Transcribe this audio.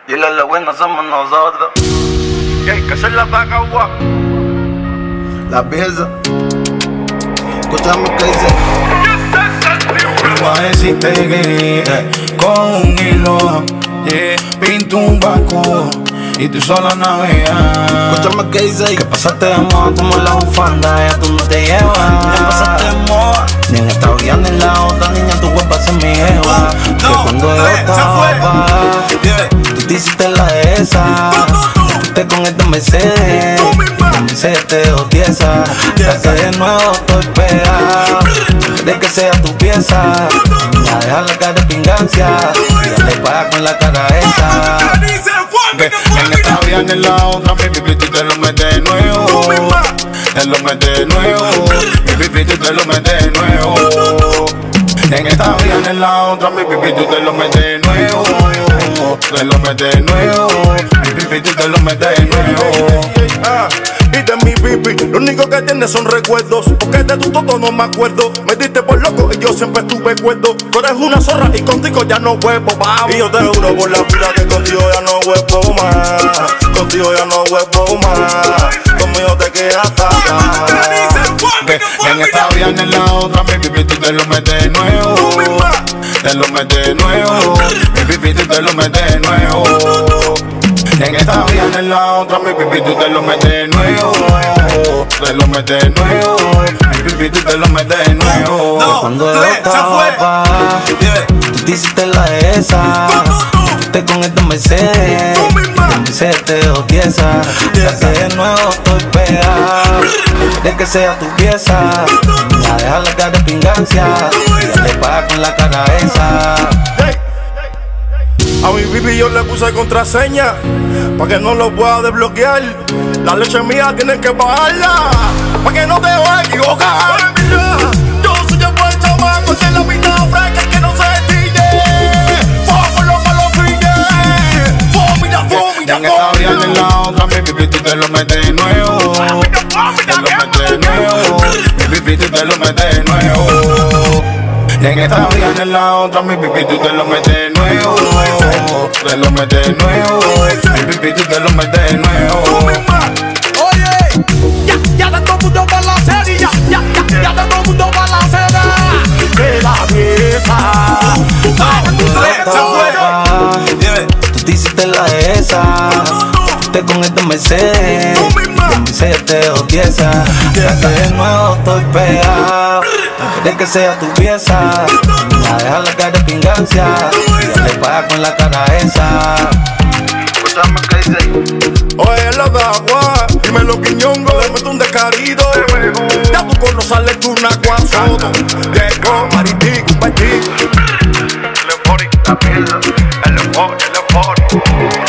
Y lo bueno somos nosotros. Y hay que hacer la vaca, agua. La pieza. Escuchame que dice. Voy a decirte que con un hilo pinto un barco y tú solo navegas. Escuchame que dice. Que pasaste de moda como la bufanda, ya tú no te llevas. Ya pasaste de moda. Ni en esta orilla ni en la otra, niña, tu cuerpo es mi jeva. Que cuando yo estaba, tú te hiciste la de esa. Fuiste con esta Mercedes, la Mercedes te dejó tiesa. Traté de nuevo, estoy pegado. De que sea tu pieza, ya deja la cara de pingancia y dale paga con la cara esa. Que en esta vida ni en la otra, mi pipito te lo mete de nuevo. Te lo mete de nuevo, mi pipito te lo mete de nuevo. En esta vida ni en la otra, mi pipito te lo mete de nuevo. Te lo mete de nuevo, mi pipito te lo mete de nuevo. Y de mi pipi, lo único que tienes son recuerdos. Porque de tu toto no me acuerdo. Me diste por loco y yo siempre estuve cuerdo. Tú eres una zorra y contigo ya no huevo, vamos. Y yo te juro por la vida que contigo ya no huevo más. Contigo ya no huevo más. Conmigo te quedas atrás. Que en esta vida ni en la otra, mi pipito te lo mete de nuevo. Te lo mete de nuevo, mi pipito te lo mete de nuevo. En esta vida ni en la otra, mi pipito te lo mete de nuevo. Te lo mete de nuevo, mi pipito te lo mete de nuevo. Que cuando yo estaba, tú te hiciste la de esa. Fuiste con esta Mercedes, la Mercedes te dejó tiesa. Traté de nuevo, estoy pegado. De que sea tu pieza, ya deja la cara de pingancia y dale paga con la cara esa. A mi pipi yo le puse contraseña pa' que no lo pueda desbloquear. La leche mía tienes que pagarla pa' que no te vayas a equivocar. Yo soy el buen chamaco, soy la mitad fresca que no se dille. Fuego los malos fines. Fómita, fómita, en esta vida ni en la otra, mi pipito te lo mete de nuevo. Te lo mete de nuevo, mi pipito te lo mete de nuevo. En esta vida ni en la otra, mi pipito te lo mete de nuevo. Te lo mete de nuevo, mi pipito te lo mete de nuevo. Oye, ya de todo el mundo para la serie, ya de todo el mundo para la serie. Que la pieza, Tú te hiciste la de esa. Fuiste con esta Mercedes, la Mercedes te dejó tiesa. Traté de nuevo, estoy pegado. De que sea tu pieza, ya deja la cara de pingancia y dale paga con la cara esa. Escúchame que dice. oye la de agua, dímelo quiñongo, le meto un descarido. Ya tú conoces tu naguazoto. Llegó maritico, un baitico. El euphoric, la pieza, el euphoric.